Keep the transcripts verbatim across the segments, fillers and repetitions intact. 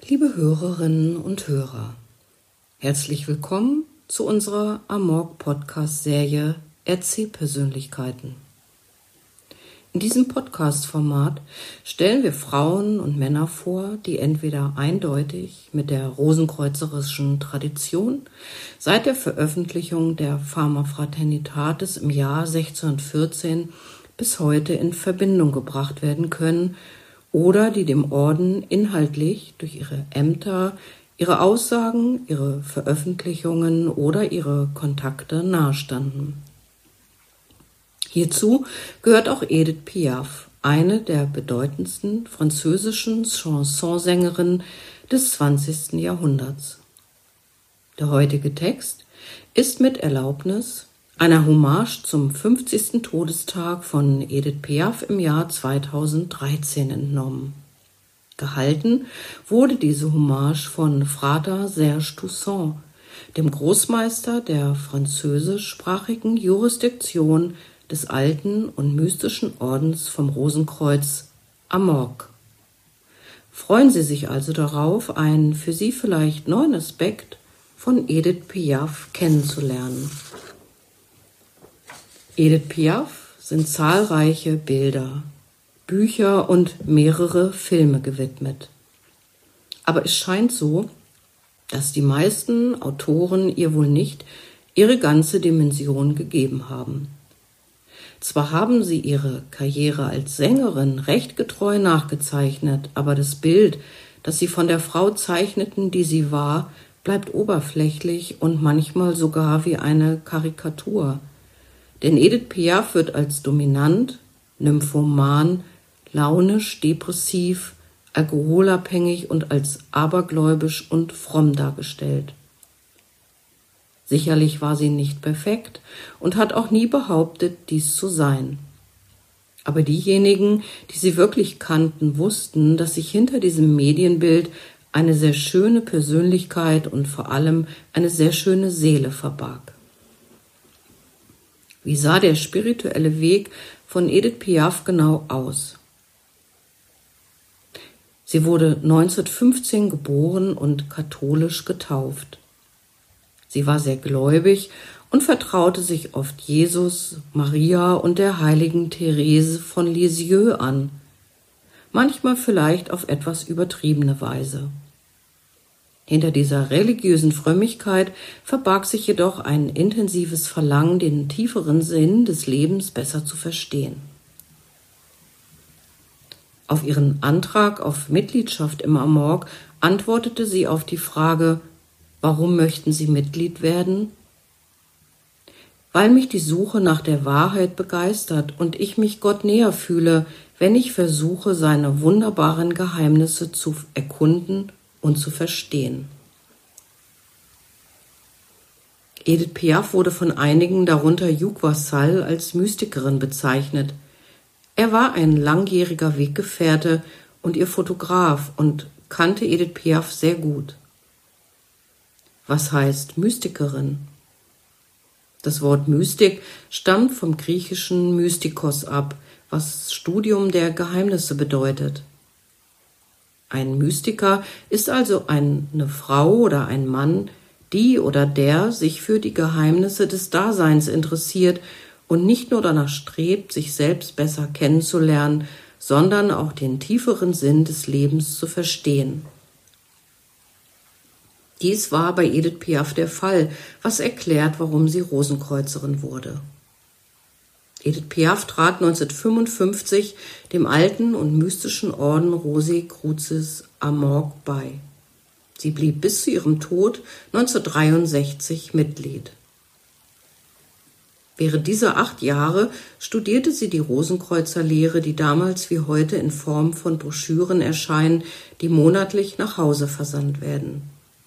Liebe Hörerinnen und Hörer, herzlich willkommen zu unserer Amorg-Podcast-Serie Erzählpersönlichkeiten. In diesem Podcast-Format stellen wir Frauen und Männer vor, die entweder eindeutig mit der rosenkreuzerischen Tradition seit der Veröffentlichung der Fama Fraternitatis im Jahr sechzehnhundertvierzehn bis heute in Verbindung gebracht werden können, oder die dem Orden inhaltlich durch ihre Ämter, ihre Aussagen, ihre Veröffentlichungen oder ihre Kontakte nahestanden. Hierzu gehört auch Edith Piaf, eine der bedeutendsten französischen Chansonsängerinnen des zwanzigsten Jahrhunderts. Der heutige Text ist mit Erlaubnis einer Hommage zum fünfzigsten Todestag von Edith Piaf im Jahr zweitausenddreizehn entnommen. Gehalten wurde diese Hommage von Frater Serge Toussaint, dem Großmeister der französischsprachigen Jurisdiktion des alten und mystischen Ordens vom Rosenkreuz Amorg. Freuen Sie sich also darauf, einen für Sie vielleicht neuen Aspekt von Edith Piaf kennenzulernen. Edith Piaf sind zahlreiche Bilder, Bücher und mehrere Filme gewidmet. Aber es scheint so, dass die meisten Autoren ihr wohl nicht ihre ganze Dimension gegeben haben. Zwar haben sie ihre Karriere als Sängerin recht getreu nachgezeichnet, aber das Bild, das sie von der Frau zeichneten, die sie war, bleibt oberflächlich und manchmal sogar wie eine Karikatur. Denn Edith Piaf wird als dominant, nymphoman, launisch, depressiv, alkoholabhängig und als abergläubisch und fromm dargestellt. Sicherlich war sie nicht perfekt und hat auch nie behauptet, dies zu sein. Aber diejenigen, die sie wirklich kannten, wussten, dass sich hinter diesem Medienbild eine sehr schöne Persönlichkeit und vor allem eine sehr schöne Seele verbarg. Wie sah der spirituelle Weg von Edith Piaf genau aus? Sie wurde neunzehnhundertfünfzehn geboren und katholisch getauft. Sie war sehr gläubig und vertraute sich oft Jesus, Maria und der heiligen Therese von Lisieux an, manchmal vielleicht auf etwas übertriebene Weise. Hinter dieser religiösen Frömmigkeit verbarg sich jedoch ein intensives Verlangen, den tieferen Sinn des Lebens besser zu verstehen. Auf ihren Antrag auf Mitgliedschaft im Amorg antwortete sie auf die Frage: Warum möchten Sie Mitglied werden? Weil mich die Suche nach der Wahrheit begeistert und ich mich Gott näher fühle, wenn ich versuche, seine wunderbaren Geheimnisse zu erkunden und zu verstehen. Edith Piaf wurde von einigen, darunter Hugh Vassall, als Mystikerin bezeichnet. Er war ein langjähriger Weggefährte und ihr Fotograf und kannte Edith Piaf sehr gut. Was heißt Mystikerin? Das Wort Mystik stammt vom griechischen Mystikos ab, was Studium der Geheimnisse bedeutet. Ein Mystiker ist also eine Frau oder ein Mann, die oder der sich für die Geheimnisse des Daseins interessiert und nicht nur danach strebt, sich selbst besser kennenzulernen, sondern auch den tieferen Sinn des Lebens zu verstehen. Dies war bei Edith Piaf der Fall, was erklärt, warum sie Rosenkreuzerin wurde. Edith Piaf trat neunzehnhundertfünfundfünfzig dem alten und mystischen Orden Rosae Crucis Amorg bei. Sie blieb bis zu ihrem Tod neunzehnhundertdreiundsechzig Mitglied. Während dieser acht Jahre studierte sie die Rosenkreuzerlehre, die damals wie heute in Form von Broschüren erscheinen, die monatlich nach Hause versandt werden.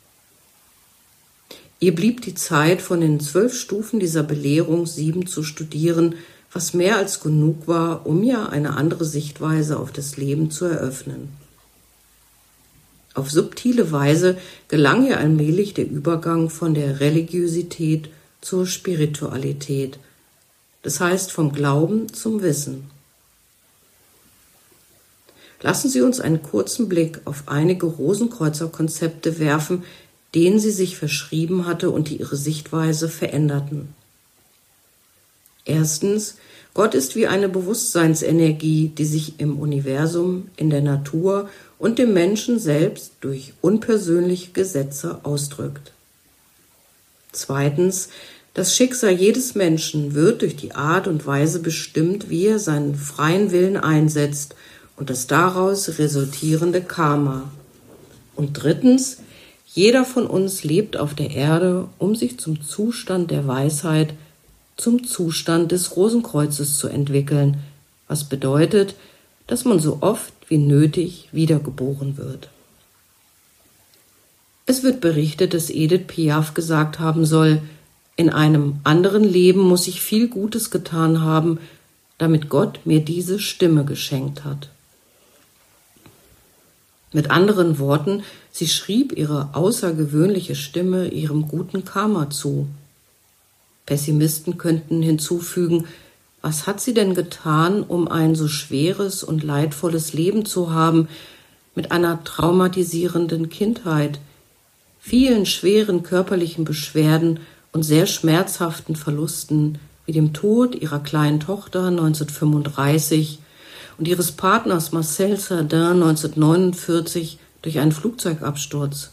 Ihr blieb die Zeit, von den zwölf Stufen dieser Belehrung sieben zu studieren, was mehr als genug war, um ihr eine andere Sichtweise auf das Leben zu eröffnen. Auf subtile Weise gelang ihr allmählich der Übergang von der Religiosität zur Spiritualität, das heißt vom Glauben zum Wissen. lassen Sie uns einen kurzen Blick auf einige Rosenkreuzer-Konzepte werfen, denen sie sich verschrieben hatte und die ihre Sichtweise veränderten. Erstens, Gott ist wie eine Bewusstseinsenergie, die sich im Universum, in der Natur und dem Menschen selbst durch unpersönliche Gesetze ausdrückt. Zweitens, das Schicksal jedes Menschen wird durch die Art und Weise bestimmt, wie er seinen freien Willen einsetzt und das daraus resultierende Karma. Und drittens, jeder von uns lebt auf der Erde, um sich zum Zustand der Weisheit, zum Zustand des Rosenkreuzes zu entwickeln, was bedeutet, dass man so oft wie nötig wiedergeboren wird. Es wird berichtet, dass Edith Piaf gesagt haben soll, in einem anderen Leben muss ich viel Gutes getan haben, damit Gott mir diese Stimme geschenkt hat. Mit anderen Worten, sie schrieb ihre außergewöhnliche Stimme ihrem guten Karma zu. Pessimisten könnten hinzufügen, was hat sie denn getan, um ein so schweres und leidvolles Leben zu haben, mit einer traumatisierenden Kindheit, vielen schweren körperlichen Beschwerden und sehr schmerzhaften Verlusten, wie dem Tod ihrer kleinen Tochter neunzehnhundertfünfunddreißig und ihres Partners Marcel Cerdan neunzehnhundertneunundvierzig durch einen Flugzeugabsturz.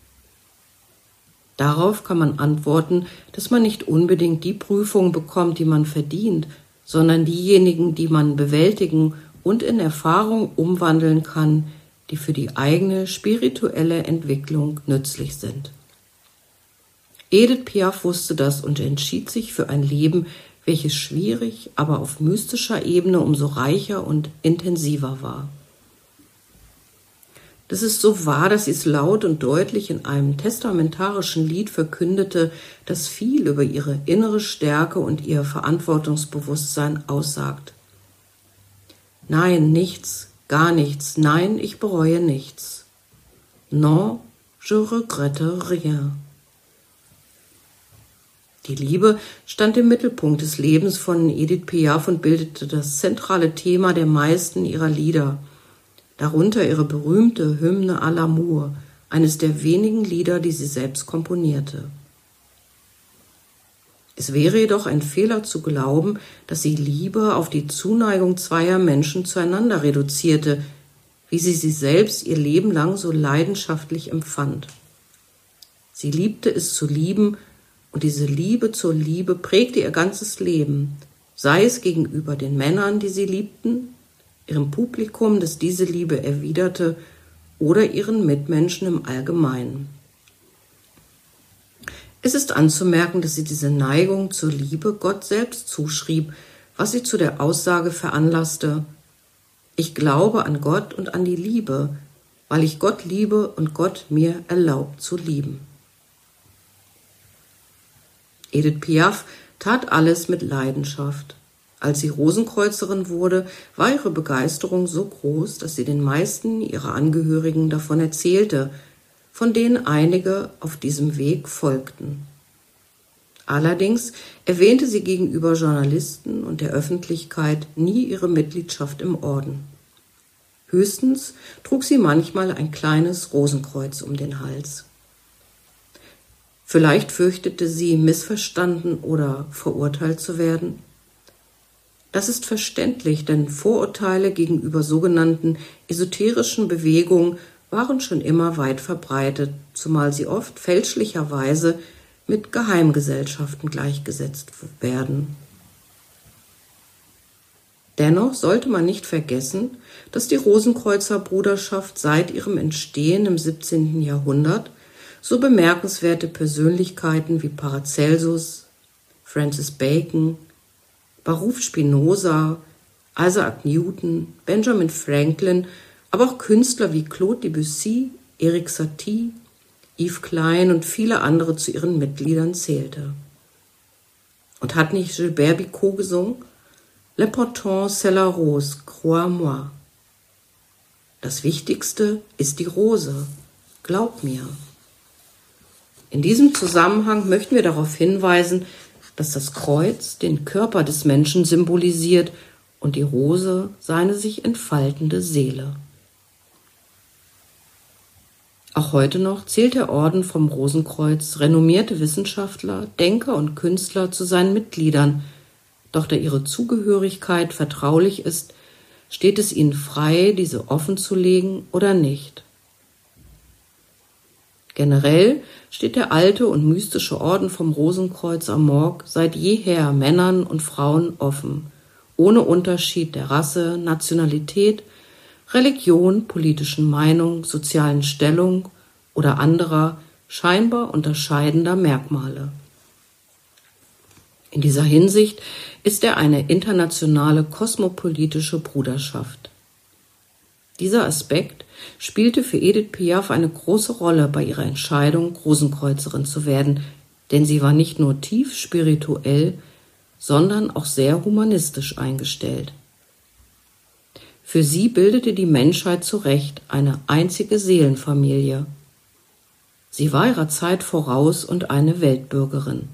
Darauf kann man antworten, dass man nicht unbedingt die Prüfungen bekommt, die man verdient, sondern diejenigen, die man bewältigen und in Erfahrung umwandeln kann, die für die eigene spirituelle Entwicklung nützlich sind. Edith Piaf wusste das und entschied sich für ein Leben, welches schwierig, aber auf mystischer Ebene umso reicher und intensiver war. Das ist so wahr, dass sie es laut und deutlich in einem testamentarischen Lied verkündete, das viel über ihre innere Stärke und ihr Verantwortungsbewusstsein aussagt. Nein, nichts, gar nichts, nein, ich bereue nichts. Non, je regrette rien. Die Liebe stand im Mittelpunkt des Lebens von Edith Piaf und bildete das zentrale Thema der meisten ihrer Lieder, darunter ihre berühmte Hymne à l'amour, eines der wenigen Lieder, die sie selbst komponierte. Es wäre jedoch ein Fehler zu glauben, dass sie Liebe auf die Zuneigung zweier Menschen zueinander reduzierte, wie sie sie selbst ihr Leben lang so leidenschaftlich empfand. Sie liebte es zu lieben, und diese Liebe zur Liebe prägte ihr ganzes Leben, sei es gegenüber den Männern, die sie liebten, ihrem Publikum, das diese Liebe erwiderte, oder ihren Mitmenschen im Allgemeinen. Es ist anzumerken, dass sie diese Neigung zur Liebe Gott selbst zuschrieb, was sie zu der Aussage veranlasste: Ich glaube an Gott und an die Liebe, weil ich Gott liebe und Gott mir erlaubt zu lieben. Edith Piaf tat alles mit Leidenschaft. Als sie Rosenkreuzerin wurde, war ihre Begeisterung so groß, dass sie den meisten ihrer Angehörigen davon erzählte, von denen einige auf diesem Weg folgten. Allerdings erwähnte sie gegenüber Journalisten und der Öffentlichkeit nie ihre Mitgliedschaft im Orden. Höchstens trug sie manchmal ein kleines Rosenkreuz um den Hals. Vielleicht fürchtete sie, missverstanden oder verurteilt zu werden. Das ist verständlich, denn Vorurteile gegenüber sogenannten esoterischen Bewegungen waren schon immer weit verbreitet, zumal sie oft fälschlicherweise mit Geheimgesellschaften gleichgesetzt werden. Dennoch sollte man nicht vergessen, dass die Rosenkreuzer-Bruderschaft seit ihrem Entstehen im siebzehnten Jahrhundert so bemerkenswerte Persönlichkeiten wie Paracelsus, Francis Bacon, Baruch Spinoza, Isaac Newton, Benjamin Franklin, aber auch Künstler wie Claude Debussy, Erik Satie, Yves Klein und viele andere zu ihren Mitgliedern zählte. Und hat nicht Gilbert Bécaud gesungen? L'important c'est la rose, crois-moi. Das Wichtigste ist die Rose, glaub mir. In diesem Zusammenhang möchten wir darauf hinweisen, dass das Kreuz den Körper des Menschen symbolisiert und die Rose seine sich entfaltende Seele. Auch heute noch zählt der Orden vom Rosenkreuz renommierte Wissenschaftler, Denker und Künstler zu seinen Mitgliedern, doch da ihre Zugehörigkeit vertraulich ist, steht es ihnen frei, diese offenzulegen oder nicht. Generell steht der alte und mystische Orden vom Rosenkreuz am Morg seit jeher Männern und Frauen offen, ohne Unterschied der Rasse, Nationalität, Religion, politischen Meinung, sozialen Stellung oder anderer scheinbar unterscheidender Merkmale. In dieser Hinsicht ist er eine internationale kosmopolitische Bruderschaft. Dieser Aspekt spielte für Edith Piaf eine große Rolle bei ihrer Entscheidung, Rosenkreuzerin zu werden, denn sie war nicht nur tief spirituell, sondern auch sehr humanistisch eingestellt. Für sie bildete die Menschheit zu Recht eine einzige Seelenfamilie. Sie war ihrer Zeit voraus und eine Weltbürgerin.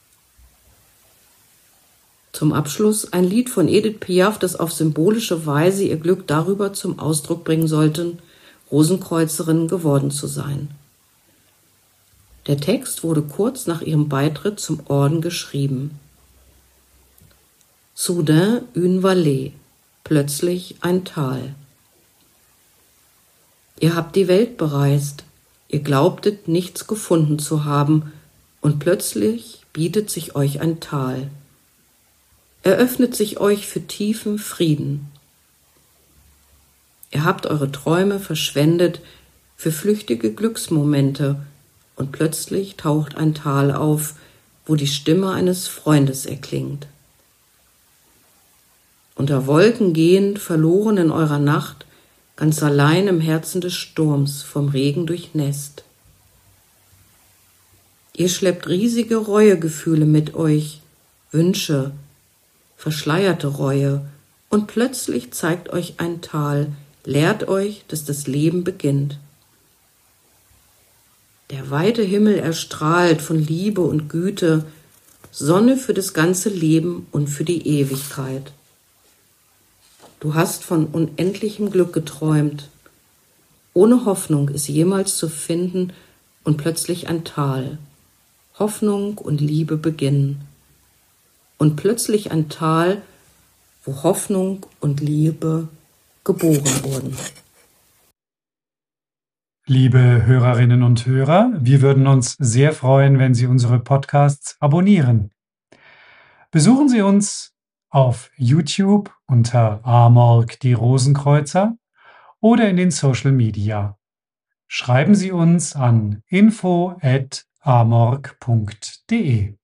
Zum Abschluss ein Lied von Edith Piaf, das auf symbolische Weise ihr Glück darüber zum Ausdruck bringen sollte, Rosenkreuzerin geworden zu sein. Der Text wurde kurz nach ihrem Beitritt zum Orden geschrieben. Soudain une vallée, plötzlich ein Tal. Ihr habt die Welt bereist, ihr glaubtet nichts gefunden zu haben, und plötzlich bietet sich euch ein Tal. Eröffnet sich euch für tiefen Frieden. Ihr habt eure Träume verschwendet für flüchtige Glücksmomente und plötzlich taucht ein Tal auf, wo die Stimme eines Freundes erklingt. Unter Wolken gehend, verloren in eurer Nacht, ganz allein im Herzen des Sturms, vom Regen durchnässt. Ihr schleppt riesige Reuegefühle mit euch, Wünsche, verschleierte Reue, und plötzlich zeigt euch ein Tal, lehrt euch, dass das Leben beginnt. Der weite Himmel erstrahlt von Liebe und Güte, Sonne für das ganze Leben und für die Ewigkeit. Du hast von unendlichem Glück geträumt. Ohne Hoffnung ist jemals zu finden und plötzlich ein Tal. Hoffnung und Liebe beginnen. Und plötzlich ein Tal, wo Hoffnung und Liebe geboren wurden. Liebe Hörerinnen und Hörer, wir würden uns sehr freuen, wenn Sie unsere Podcasts abonnieren. Besuchen Sie uns auf YouTube unter Amorg die Rosenkreuzer oder in den Social Media. Schreiben Sie uns an info at amorg punkt de.